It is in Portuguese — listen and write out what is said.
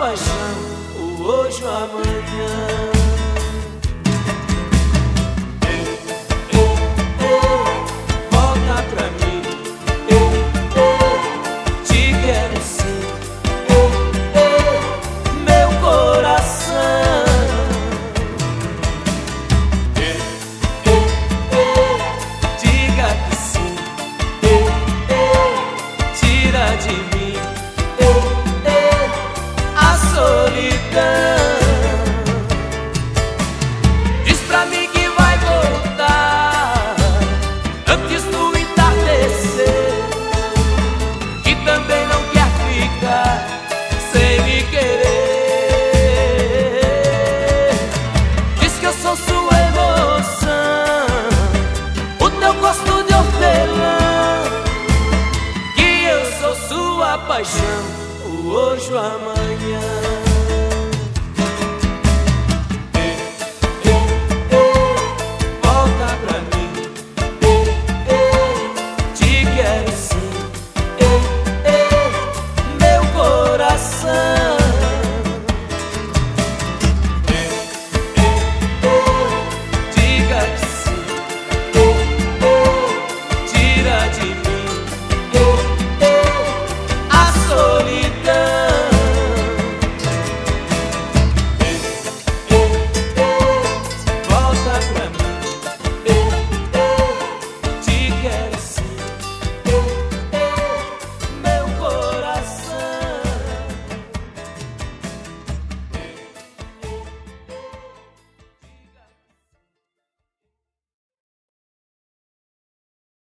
paixão, o hoje ou amanhã. Volta pra mim, te quero sim, meu coração. Diga que sim, tira de mim a solidão. Diz pra mim que vai voltar antes do entardecer, que também não quer ficar sem me querer. Diz que eu sou sua emoção, o teu gosto de hortelã, que eu sou sua paixão, o hoje ou amanhã.